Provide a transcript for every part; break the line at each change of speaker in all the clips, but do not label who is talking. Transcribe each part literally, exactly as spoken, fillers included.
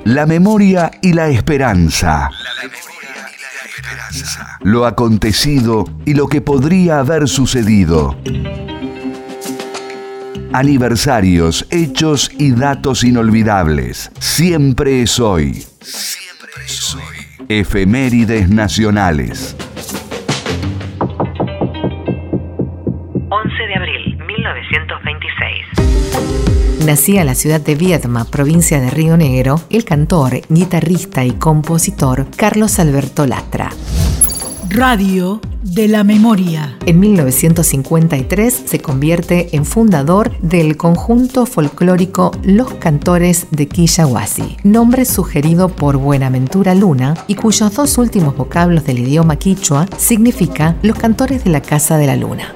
La memoria y la esperanza. Lo acontecido y lo que podría haber sucedido. Aniversarios, hechos y datos inolvidables. Siempre es hoy. Siempre es hoy. Efemérides nacionales.
once de abril de mil novecientos veintiséis.
Nacía en la ciudad de Viedma, provincia de Río Negro, el cantor, guitarrista y compositor Carlos Alberto Lastra.
Radio de la Memoria.
En mil novecientos cincuenta y tres se convierte en fundador del conjunto folclórico Los Cantores de Quillahuasi, nombre sugerido por Buenaventura Luna y cuyos dos últimos vocablos del idioma quichua significa Los Cantores de la Casa de la Luna.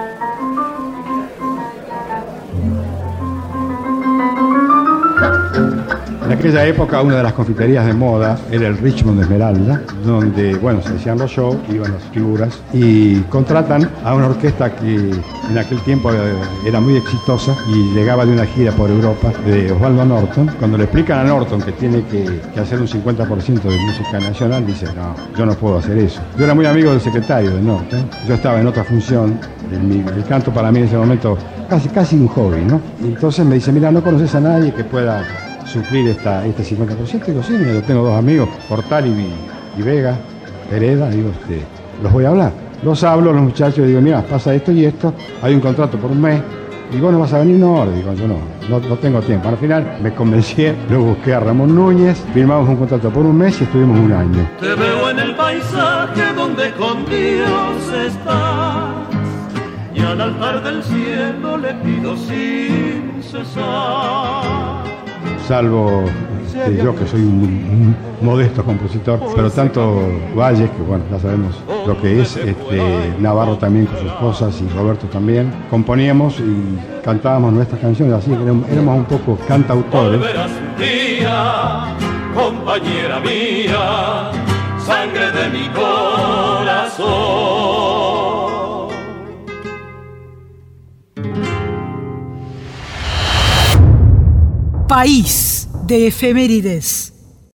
En aquella época una de las confiterías de moda era el Richmond de Esmeralda, donde, bueno, se hacían los shows, iban las figuras y contratan a una orquesta que en aquel tiempo era muy exitosa y llegaba de una gira por Europa de Osvaldo Norton. Cuando le explican a Norton que tiene que, que hacer un cincuenta por ciento de música nacional, dice, no, yo no puedo hacer eso. Yo era muy amigo del secretario de Norton, yo estaba en otra función, el, el canto para mí en ese momento casi, casi un hobby, ¿no? Y entonces me dice, mira, no conoces a nadie que pueda suplir esta, este cincuenta por ciento. Digo, sí, mira, yo tengo dos amigos, Portal y, y Vega, Hereda, digo, este, los voy a hablar. Los hablo, los muchachos, digo, mira, pasa esto y esto, hay un contrato por un mes, y vos no vas a venir, no, digo, yo no, no, no tengo tiempo. Al final me convencí, luego busqué a Ramón Núñez, firmamos un contrato por un mes y estuvimos un año.
Te veo en el paisaje donde con Dios estás, y al altar del cielo le pido sin cesar.
Salvo este, yo que soy un, un modesto compositor, pero tanto Valles, que bueno, ya sabemos lo que es, este, Navarro también con sus cosas y Roberto también, componíamos y cantábamos nuestras canciones, así que éramos, éramos un poco cantautores.
Volverás un día, compañera mía, sangre de mi corazón.
País de efemérides.